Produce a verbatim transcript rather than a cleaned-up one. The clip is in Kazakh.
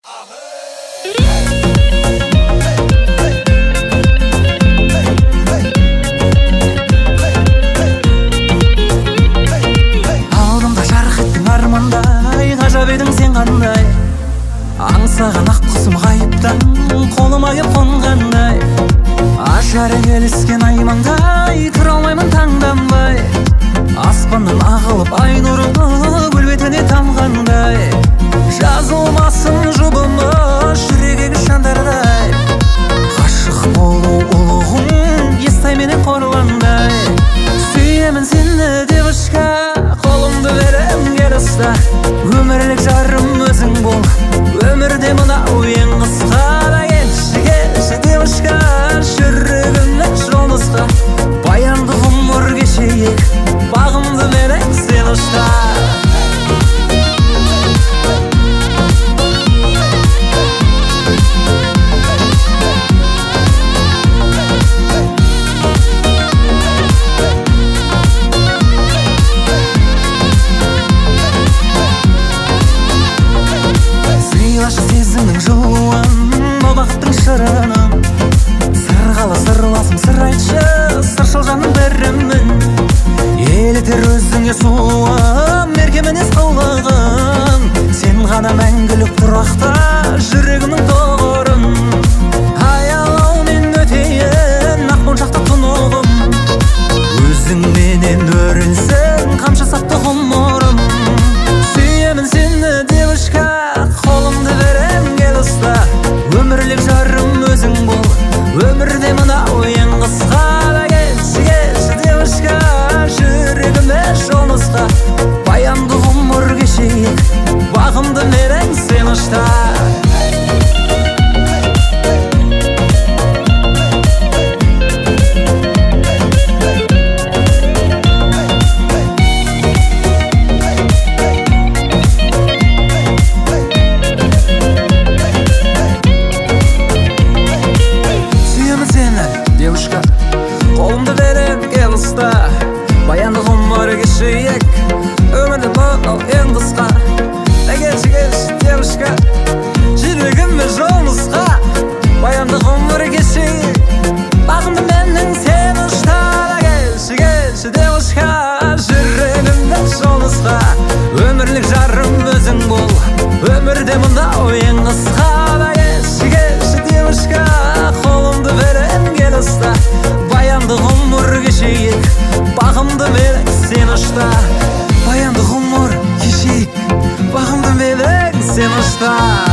Алдымда жарық еттің армандай, ғажап едің сен қандай. Аңсаған ақ құсым ғайыптан қолыма кеп қонғандай. Ажары келіскен аймаңдай, тұра алмаймын таңданбай. Аспаннан ағылып ай нұры гүл бетіне тамғандай. Жазылмасын жұбымыз жүрегегі шандардай. Ғашық болу ұлығым естай менен қорландай. Сүйемін сені девушка, қолымды берем кел ұста. Өмірлік жарым өзің бол, өмірде мынау ең қысқа. Келші келші девушка, жүрегімнің жолнұсқа. Баянды ғұмыр кешейік, бағымды берем сен ұшта. Сыйлашы сезімнің жылуын, бұл бақыттың шырынын. Сырғалы сырласым сыр айтшы, сыршыл жанның бірімін. Елетер өзіңе сұлуым, мерке мінез қылығын. Сен ғана мәңгілік тұрақта, жүрегімнің тоғырын. Аялаумен өтейін, ақ моншақты тұнығым. Өзіңменен өрілсін, қамшы сатты ғұмырым. Сүйемін сені девушка, қолымды берем кел ұста. Өмірлік жарым өзің бол, өмірде мынау ең қысқа. Келші келші девушка, жүрегіме жол нұсқа. Баянды ғұмыр кешейік, бағымды берем сен ұшта. Қолымды берем кел ұста, баянды ғұмыр кешейік, өмірді мынау ең қысқа. Келші келші девушка, жүрегіме жол нұсқа. Баянды ғұмыр кешейік, бағымды менің сен ұшта. Келші келші девушка, жүрегімнің жол нұсқа. Өмірлік жарым өзің бол, өмірде мынау ең қысқа. Келші келші девушка, қолымды берем кел ұста. Баянды ғұмыр кешейік, бағымды берем сен ұшта. Баянды ғұмыр кешейік, бағымды берем сен ұшта.